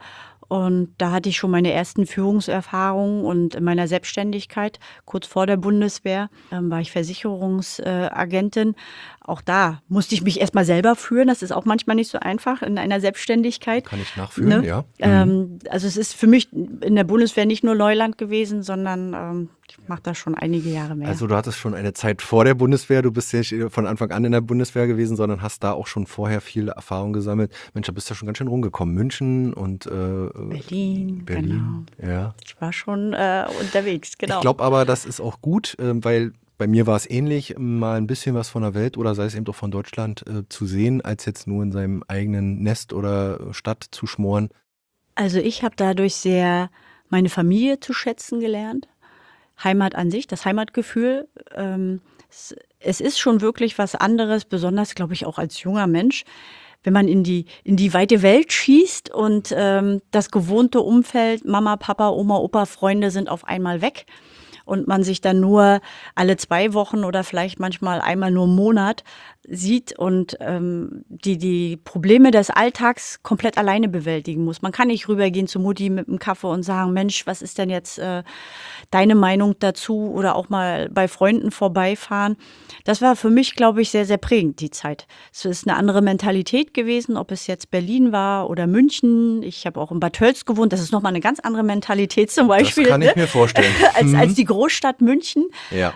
Und da hatte ich schon meine ersten Führungserfahrungen und in meiner Selbstständigkeit, kurz vor der Bundeswehr, war ich Versicherungsagentin. Auch da musste ich mich erstmal selber führen. Das ist auch manchmal nicht so einfach in einer Selbstständigkeit. Kann ich nachfühlen, Ne? ja. Also es ist für mich in der Bundeswehr nicht nur Neuland gewesen, sondern ich mache das schon einige Jahre mehr. Also du hattest schon eine Zeit vor der Bundeswehr, du bist ja nicht von Anfang an in der Bundeswehr gewesen, sondern hast da auch schon vorher viel Erfahrung gesammelt. Mensch, da bist du ja schon ganz schön rumgekommen. München und Berlin, Genau. Ja. Ich war schon unterwegs, genau. Ich glaube aber, das ist auch gut, weil bei mir war es ähnlich, mal ein bisschen was von der Welt oder sei es eben auch von Deutschland zu sehen, als jetzt nur in seinem eigenen Nest oder Stadt zu schmoren. Also ich habe dadurch sehr meine Familie zu schätzen gelernt. Heimat an sich, das Heimatgefühl. Es ist schon wirklich was anderes, besonders, glaube ich, auch als junger Mensch, wenn man in die weite Welt schießt und das gewohnte Umfeld, Mama, Papa, Oma, Opa, Freunde sind auf einmal weg. Und man sich dann nur alle 2 Wochen oder vielleicht manchmal einmal nur im Monat sieht und die Probleme des Alltags komplett alleine bewältigen muss. Man kann nicht rübergehen zu Mutti mit einem Kaffee und sagen, Mensch, was ist denn jetzt deine Meinung dazu? Oder auch mal bei Freunden vorbeifahren. Das war für mich, glaube ich, sehr, sehr prägend, die Zeit. Es ist eine andere Mentalität gewesen, ob es jetzt Berlin war oder München. Ich habe auch in Bad Tölz gewohnt. Das ist nochmal eine ganz andere Mentalität zum Beispiel. Das kann ich mir vorstellen. als die Großstadt München. Ja.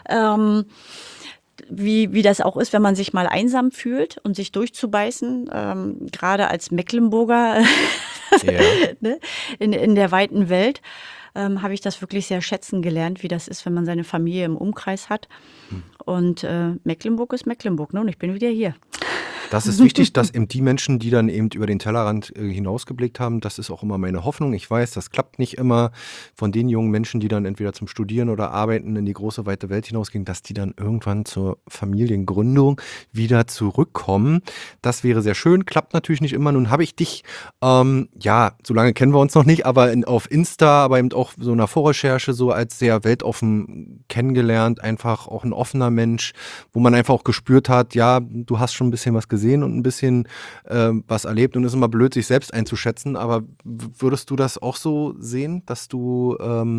Wie das auch ist, wenn man sich mal einsam fühlt und sich durchzubeißen, gerade als Mecklenburger Ja. ne, in der weiten Welt, habe ich das wirklich sehr schätzen gelernt, wie das ist, wenn man seine Familie im Umkreis hat. Und Mecklenburg ist Mecklenburg, ne? Und ich bin wieder hier. Das ist wichtig, dass eben die Menschen, die dann eben über den Tellerrand hinausgeblickt haben, das ist auch immer meine Hoffnung. Ich weiß, das klappt nicht immer von den jungen Menschen, die dann entweder zum Studieren oder Arbeiten in die große, weite Welt hinausgehen, dass die dann irgendwann zur Familiengründung wieder zurückkommen. Das wäre sehr schön, klappt natürlich nicht immer. Nun habe ich dich, ja, so lange kennen wir uns noch nicht, aber auf Insta, aber eben auch so einer Vorrecherche so als sehr weltoffen kennengelernt, einfach auch ein offener Mensch, wo man einfach auch gespürt hat, ja, du hast schon ein bisschen was gesehen und ein bisschen was erlebt und es ist immer blöd, sich selbst einzuschätzen, aber würdest du das auch so sehen, dass du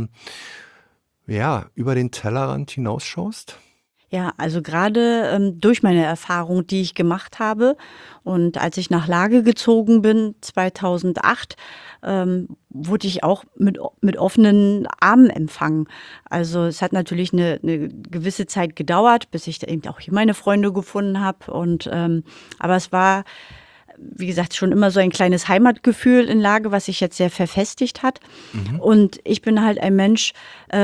ja, über den Tellerrand hinausschaust? Ja, also gerade durch meine Erfahrung, die ich gemacht habe und als ich nach Lage gezogen bin, 2008, wurde ich auch mit offenen Armen empfangen. Also es hat natürlich eine gewisse Zeit gedauert, bis ich da eben auch hier meine Freunde gefunden habe. Aber es war, wie gesagt, schon immer so ein kleines Heimatgefühl in Lage, was sich jetzt sehr verfestigt hat. Und ich bin halt ein Mensch,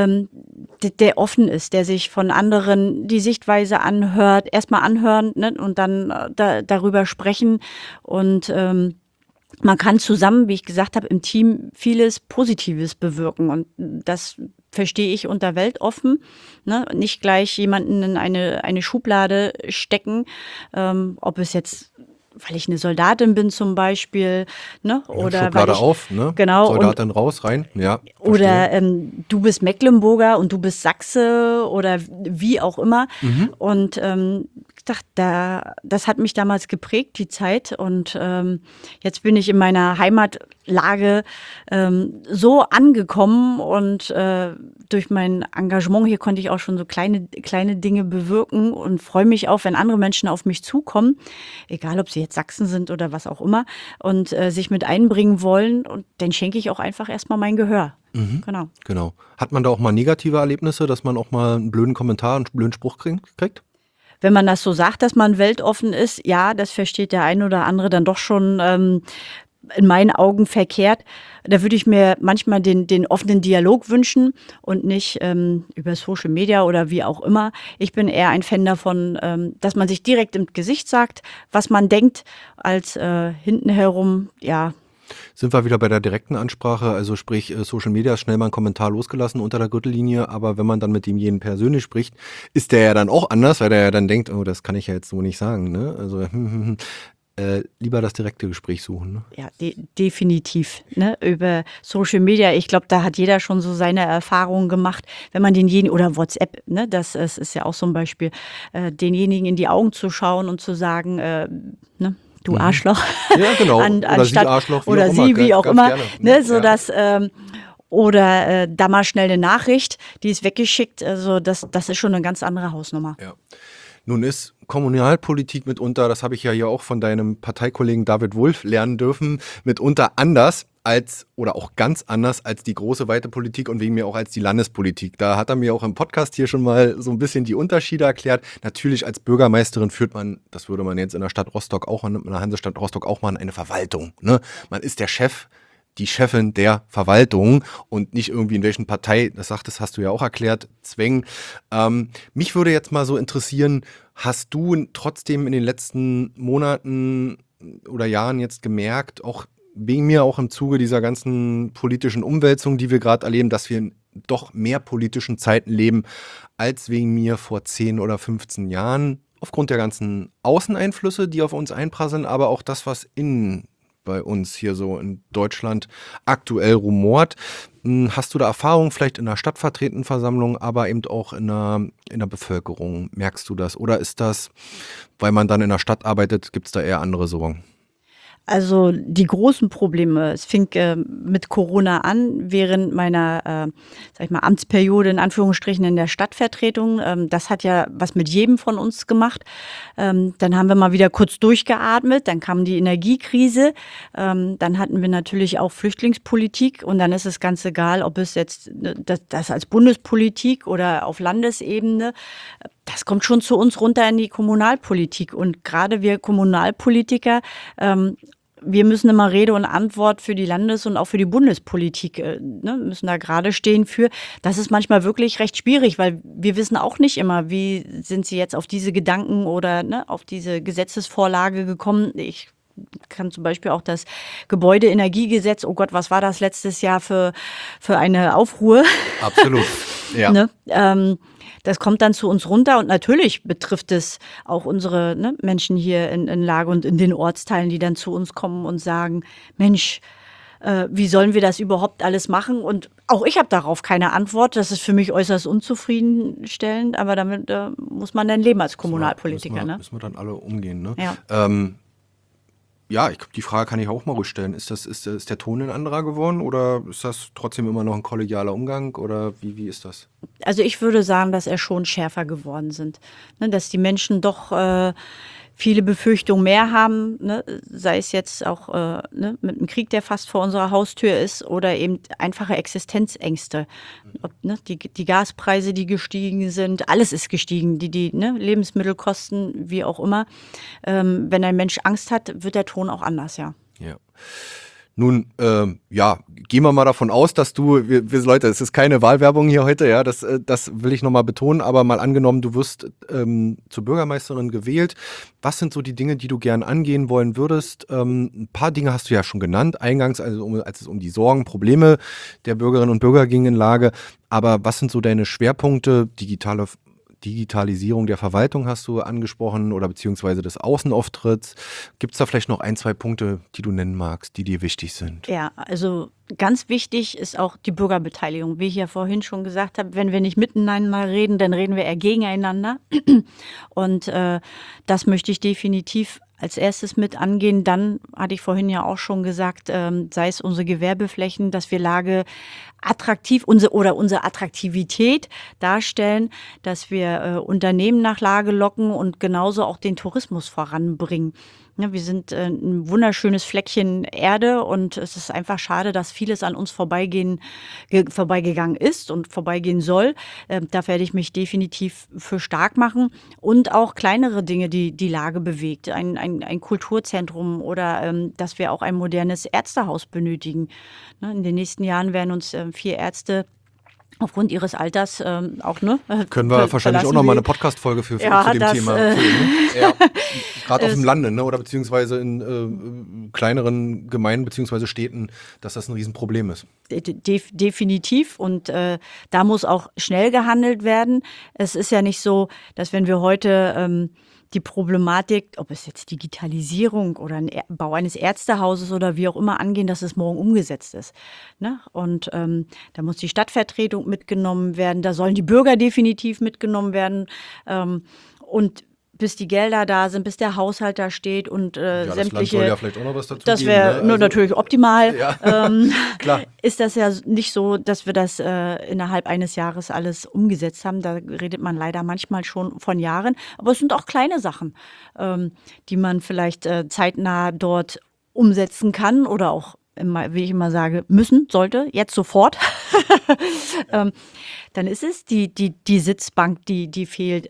der offen ist, der sich von anderen die Sichtweise anhört, erstmal anhören, ne, und dann darüber sprechen. Und man kann zusammen, wie ich gesagt habe, im Team vieles Positives bewirken. Und das verstehe ich unter weltoffen. Ne? Nicht gleich jemanden in eine Schublade stecken, ob es jetzt, weil ich eine Soldatin bin zum Beispiel, ne? Oder Schublade weil ich, auf, ne? Genau. Soldatin raus, rein, ja. Oder du bist Mecklenburger und du bist Sachse oder wie auch immer. Und ich dachte, das hat mich damals geprägt, die Zeit. Und jetzt bin ich in meiner Heimatlage so angekommen und durch mein Engagement hier konnte ich auch schon so kleine Dinge bewirken und freue mich auch, wenn andere Menschen auf mich zukommen, egal ob sie jetzt Sachsen sind oder was auch immer, und sich mit einbringen wollen. Und dann schenke ich auch einfach erstmal mein Gehör. Genau. Genau. Hat man da auch mal negative Erlebnisse, dass man auch mal einen blöden Kommentar, einen blöden Spruch kriegt? Wenn man das so sagt, dass man weltoffen ist, ja, das versteht der ein oder andere dann doch schon in meinen Augen verkehrt. Da würde ich mir manchmal den offenen Dialog wünschen und nicht über Social Media oder wie auch immer. Ich bin eher ein Fan davon, dass man sich direkt im Gesicht sagt, was man denkt, als hinten herum, ja. Sind wir wieder bei der direkten Ansprache, also sprich Social Media ist schnell mal ein Kommentar losgelassen unter der Gürtellinie, aber wenn man dann mit demjenigen persönlich spricht, ist der ja dann auch anders, weil der ja dann denkt, oh, das kann ich ja jetzt so nicht sagen, ne? Also lieber das direkte Gespräch suchen. Ne? Ja, definitiv. Ne? Über Social Media, ich glaube, da hat jeder schon so seine Erfahrungen gemacht, wenn man denjenigen, oder WhatsApp, ne? Das ist ja auch so ein Beispiel, denjenigen in die Augen zu schauen und zu sagen, ne? du Arschloch. Ja, genau. Oder anstatt, sie Arschloch, oder sie, wie auch ganz immer. gerne. Ne, so dass, oder da mal schnell eine Nachricht, die ist weggeschickt. Also das ist schon eine ganz andere Hausnummer. Ja. Nun ist Kommunalpolitik mitunter, das habe ich ja hier auch von deinem Parteikollegen David Wulff lernen dürfen, mitunter anders als oder auch ganz anders als die große weite Politik und wegen mir auch als die Landespolitik. Da hat er mir auch im Podcast hier schon mal so ein bisschen die Unterschiede erklärt. Natürlich als Bürgermeisterin führt man, das würde man jetzt in der Stadt Rostock auch, in der Hansestadt Rostock auch machen, eine Verwaltung. Ne? Man ist der Chef, die Chefin der Verwaltung und nicht irgendwie in welchen Partei, das hast du ja auch erklärt, Zwängen. Mich würde jetzt mal so interessieren, hast du trotzdem in den letzten Monaten oder Jahren jetzt gemerkt, auch wegen mir auch im Zuge dieser ganzen politischen Umwälzung, die wir gerade erleben, dass wir in doch mehr politischen Zeiten leben, als wegen mir vor 10 oder 15 Jahren, aufgrund der ganzen Außeneinflüsse, die auf uns einprasseln, aber auch das, was innen bei uns hier so in Deutschland aktuell rumort. Hast du da Erfahrungen vielleicht in der Stadtvertretendenversammlung, aber eben auch in der Bevölkerung? Merkst du das? Oder ist das, weil man dann in der Stadt arbeitet, gibt es da eher andere Sorgen? Also die großen Probleme, es fing mit Corona an, während meiner, sag ich mal, Amtsperiode in Anführungsstrichen in der Stadtvertretung. Das hat ja was mit jedem von uns gemacht. Dann haben wir mal wieder kurz durchgeatmet, dann kam die Energiekrise, dann hatten wir natürlich auch Flüchtlingspolitik und dann ist es ganz egal, ob es jetzt das als Bundespolitik oder auf Landesebene, das kommt schon zu uns runter in die Kommunalpolitik. Und gerade wir Kommunalpolitiker, wir müssen immer Rede und Antwort für die Landes- und auch für die Bundespolitik, müssen da gerade stehen für. Das ist manchmal wirklich recht schwierig, weil wir wissen auch nicht immer, wie sind sie jetzt auf diese Gedanken oder auf diese Gesetzesvorlage gekommen. Ich kann zum Beispiel auch das Gebäudeenergiegesetz, oh Gott, was war das letztes Jahr für eine Aufruhr? Absolut, ja. Das kommt dann zu uns runter und natürlich betrifft es auch unsere Menschen hier in Lage und in den Ortsteilen, die dann zu uns kommen und sagen, Mensch, wie sollen wir das überhaupt alles machen? Und auch ich habe darauf keine Antwort. Das ist für mich äußerst unzufriedenstellend, aber damit muss man dann leben als Kommunalpolitiker. Müssen wir dann alle umgehen, ne? Ja. Ja, die Frage kann ich auch mal ruhig stellen. Ist der Ton ein anderer geworden oder ist das trotzdem immer noch ein kollegialer Umgang oder wie ist das? Also ich würde sagen, dass er schon schärfer geworden sind. Dass die Menschen doch viele Befürchtungen mehr haben, sei es jetzt auch mit dem Krieg, der fast vor unserer Haustür ist oder eben einfache Existenzängste. Die Gaspreise, die gestiegen sind, alles ist gestiegen, die Lebensmittelkosten, wie auch immer. Wenn ein Mensch Angst hat, wird der Ton auch anders, ja. Ja. Nun, gehen wir mal davon aus, dass wir Leute, es ist keine Wahlwerbung hier heute, ja, das will ich nochmal betonen, aber mal angenommen, du wirst zur Bürgermeisterin gewählt. Was sind so die Dinge, die du gern angehen wollen würdest? Ein paar Dinge hast du ja schon genannt, eingangs, also als es um die Sorgen, Probleme der Bürgerinnen und Bürger ging in Lage. Aber was sind so deine Schwerpunkte? Digitalisierung der Verwaltung hast du angesprochen oder beziehungsweise des Außenauftritts. Gibt es da vielleicht noch 1, 2 Punkte, die du nennen magst, die dir wichtig sind? Ja, also ganz wichtig ist auch die Bürgerbeteiligung. Wie ich ja vorhin schon gesagt habe, wenn wir nicht miteinander reden, dann reden wir eher gegeneinander. Und das möchte ich definitiv als erstes mit angehen. Dann hatte ich vorhin ja auch schon gesagt, sei es unsere Gewerbeflächen, dass wir Lage attraktiv unsere Attraktivität darstellen, dass wir Unternehmen nach Lage locken und genauso auch den Tourismus voranbringen. Ja, wir sind ein wunderschönes Fleckchen Erde und es ist einfach schade, dass vieles an uns vorbeigegangen ist und vorbeigehen soll. Da werde ich mich definitiv für stark machen und auch kleinere Dinge, die Lage bewegt. Ein Kulturzentrum oder dass wir auch ein modernes Ärztehaus benötigen. In den nächsten Jahren werden uns 4 Ärzte aufgrund ihres Alters auch, können wir wahrscheinlich auch noch mal eine Podcast-Folge zu dem Thema führen. Ja, gerade auf dem Lande, oder beziehungsweise in kleineren Gemeinden beziehungsweise Städten, dass das ein Riesenproblem ist. Definitiv und da muss auch schnell gehandelt werden. Es ist ja nicht so, dass wenn wir heute die Problematik, ob es jetzt Digitalisierung oder ein Bau eines Ärztehauses oder wie auch immer angehen, dass es morgen umgesetzt ist. Und da muss die Stadtvertretung mitgenommen werden, da sollen die Bürger definitiv mitgenommen werden. Und bis die Gelder da sind, bis der Haushalt da steht und Ja, das Land sämtliche. soll ja vielleicht auch noch was dazu Das geben. wäre Ne? nur Also, natürlich optimal. Ja, Ähm, klar. ist das ja nicht so, dass wir das innerhalb eines Jahres alles umgesetzt haben. Da redet man leider manchmal schon von Jahren. Aber es sind auch kleine Sachen, die man vielleicht zeitnah dort umsetzen kann oder auch, wie ich immer sage, müssen, sollte, jetzt sofort. Dann ist es die Sitzbank, die fehlt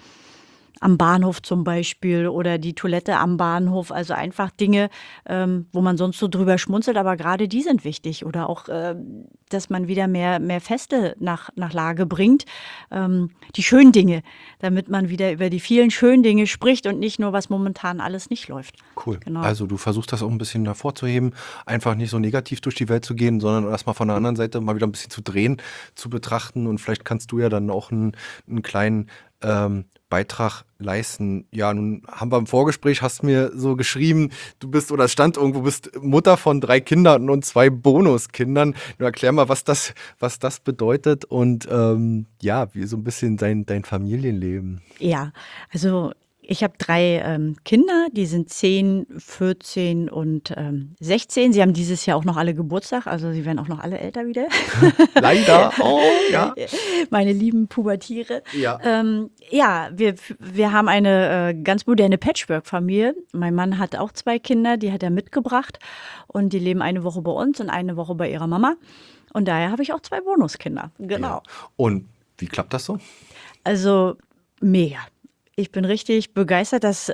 am Bahnhof zum Beispiel oder die Toilette am Bahnhof. Also einfach Dinge, wo man sonst so drüber schmunzelt, aber gerade die sind wichtig. Oder auch, dass man wieder mehr Feste nach Lage bringt. Die schönen Dinge, damit man wieder über die vielen schönen Dinge spricht und nicht nur, was momentan alles nicht läuft. Cool. Genau. Also du versuchst das auch ein bisschen hervorzuheben, einfach nicht so negativ durch die Welt zu gehen, sondern erstmal von der anderen Seite mal wieder ein bisschen zu drehen, zu betrachten und vielleicht kannst du ja dann auch einen kleinen Beitrag leisten. Ja, nun haben wir im Vorgespräch, hast mir so geschrieben, du bist oder stand irgendwo, bist Mutter von 3 Kindern und 2 Bonuskindern. Nur erklär mal, was das bedeutet und ja, wie so ein bisschen dein Familienleben. Ja, also ich habe 3 Kinder, die sind 10, 14 und 16. Sie haben dieses Jahr auch noch alle Geburtstag, also sie werden auch noch alle älter wieder. Leider, oh ja. Meine lieben Pubertiere. Ja. Ja, wir haben eine ganz moderne Patchwork-Familie. Mein Mann hat auch 2 Kinder, die hat er mitgebracht und die leben eine Woche bei uns und eine Woche bei ihrer Mama. Und daher habe ich auch 2 Bonuskinder. Genau. Ja. Und wie klappt das so? Also mega. Ich bin richtig begeistert, dass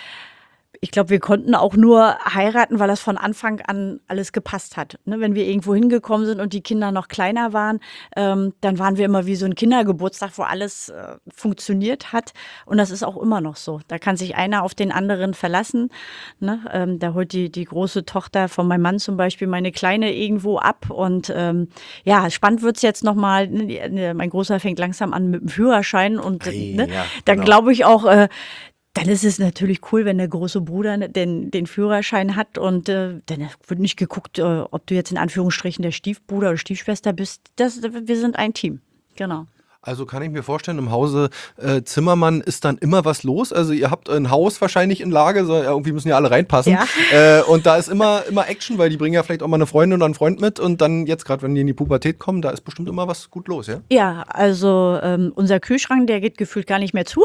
ich glaube, wir konnten auch nur heiraten, weil das von Anfang an alles gepasst hat. Ne, wenn wir irgendwo hingekommen sind und die Kinder noch kleiner waren, dann waren wir immer wie so ein Kindergeburtstag, wo alles funktioniert hat. Und das ist auch immer noch so. Da kann sich einer auf den anderen verlassen. Ne? Da holt die große Tochter von meinem Mann zum Beispiel meine Kleine irgendwo ab. Und ja, spannend wird's jetzt nochmal. Mein Großer fängt langsam an mit dem Führerschein. Und Hey, ne, ja, da genau. glaube ich auch, dann ist es natürlich cool, wenn der große Bruder den Führerschein hat und dann wird nicht geguckt, ob du jetzt in Anführungsstrichen der Stiefbruder oder Stiefschwester bist. Wir sind ein Team. Genau. Also kann ich mir vorstellen, im Hause Zimmermann ist dann immer was los. Also ihr habt ein Haus wahrscheinlich in Lage, so, irgendwie müssen ja alle reinpassen. Ja. Und da ist immer Action, weil die bringen ja vielleicht auch mal eine Freundin oder einen Freund mit. Und dann jetzt gerade, wenn die in die Pubertät kommen, da ist bestimmt immer was gut los, ja? Ja, also unser Kühlschrank, der geht gefühlt gar nicht mehr zu.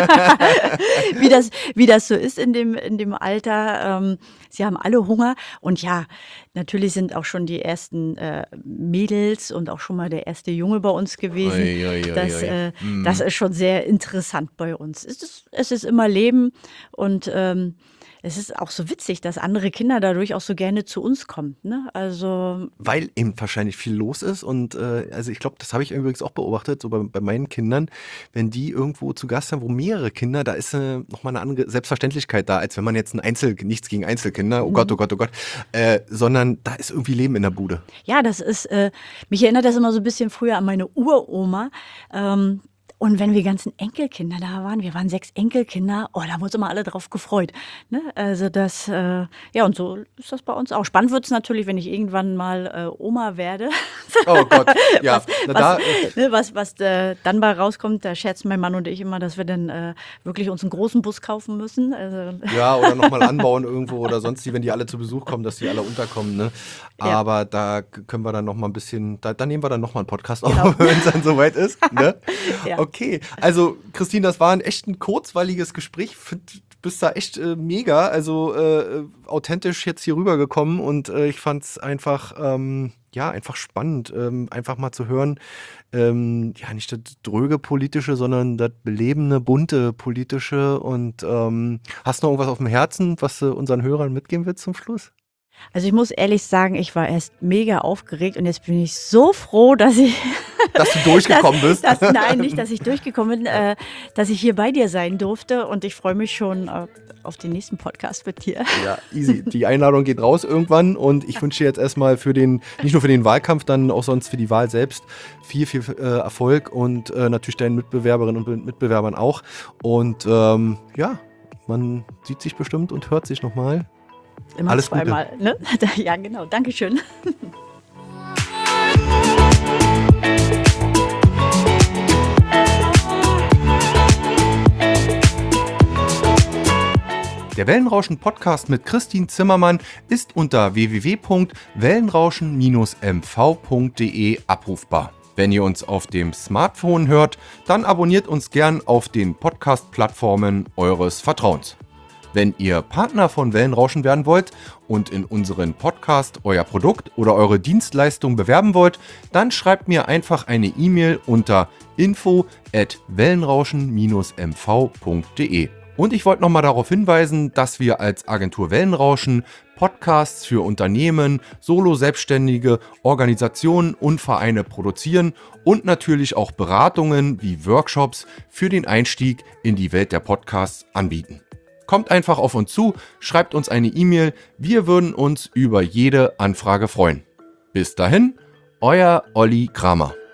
wie das so ist in dem Alter. Sie haben alle Hunger. Und ja, natürlich sind auch schon die ersten Mädels und auch schon mal der erste Junge bei uns gewesen. Ui. Das ist schon sehr interessant bei uns. Es ist immer Leben und es ist auch so witzig, dass andere Kinder dadurch auch so gerne zu uns kommen. Ne? Also Weil eben wahrscheinlich viel los ist. Und also ich glaube, das habe ich übrigens auch beobachtet, so bei meinen Kindern, wenn die irgendwo zu Gast sind, wo mehrere Kinder, da ist nochmal eine andere Selbstverständlichkeit da, als wenn man jetzt nichts gegen Einzelkinder, oh Gott, sondern da ist irgendwie Leben in der Bude. ja, das ist, mich erinnert das immer so ein bisschen früher an meine Uroma. Und wenn wir ganzen Enkelkinder da waren, wir waren 6 Enkelkinder, da haben wir uns immer alle drauf gefreut. Ne? Also das, ja, und so ist das bei uns auch. Spannend wird es natürlich, wenn ich irgendwann mal Oma werde. Oh Gott, ja. Was dann bei rauskommt, da scherzen mein Mann und ich immer, dass wir dann wirklich uns einen großen Bus kaufen müssen. Also, Ja, oder nochmal anbauen irgendwo oder sonst die, wenn die alle zu Besuch kommen, dass die alle unterkommen. Ne? Ja. Aber da können wir dann nochmal ein bisschen, da nehmen wir dann nochmal einen Podcast auf, Genau. wenn es dann soweit ist. Ne? Ja. Okay, also Christine, das war echt ein kurzweiliges Gespräch. Du bist da echt mega, also authentisch jetzt hier rübergekommen und ich fand es einfach, einfach spannend, einfach mal zu hören, nicht das dröge politische, sondern das belebende, bunte politische und hast du noch irgendwas auf dem Herzen, was du unseren Hörern mitgeben willst zum Schluss? Also ich muss ehrlich sagen, ich war erst mega aufgeregt und jetzt bin ich so froh, dass ich Dass du durchgekommen bist? Nein, nicht, dass ich durchgekommen bin, dass ich hier bei dir sein durfte und ich freue mich schon auf den nächsten Podcast mit dir. Ja, easy. Die Einladung geht raus irgendwann und ich wünsche dir jetzt erstmal nicht nur für den Wahlkampf, dann auch sonst für die Wahl selbst viel Erfolg und natürlich deinen Mitbewerberinnen und Mitbewerbern auch. Und man sieht sich bestimmt und hört sich nochmal. Immer Alles Gute. zweimal. Ne? Ja, genau. Dankeschön. Der Wellenrauschen-Podcast mit Christine Zimmermann ist unter www.wellenrauschen-mv.de abrufbar. Wenn ihr uns auf dem Smartphone hört, dann abonniert uns gern auf den Podcast-Plattformen eures Vertrauens. Wenn ihr Partner von Wellenrauschen werden wollt und in unseren Podcast euer Produkt oder eure Dienstleistung bewerben wollt, dann schreibt mir einfach eine E-Mail unter info@wellenrauschen-mv.de. Und ich wollte nochmal darauf hinweisen, dass wir als Agentur Wellenrauschen Podcasts für Unternehmen, Solo-Selbstständige, Organisationen und Vereine produzieren und natürlich auch Beratungen wie Workshops für den Einstieg in die Welt der Podcasts anbieten. Kommt einfach auf uns zu, schreibt uns eine E-Mail, wir würden uns über jede Anfrage freuen. Bis dahin, euer Olli Kramer.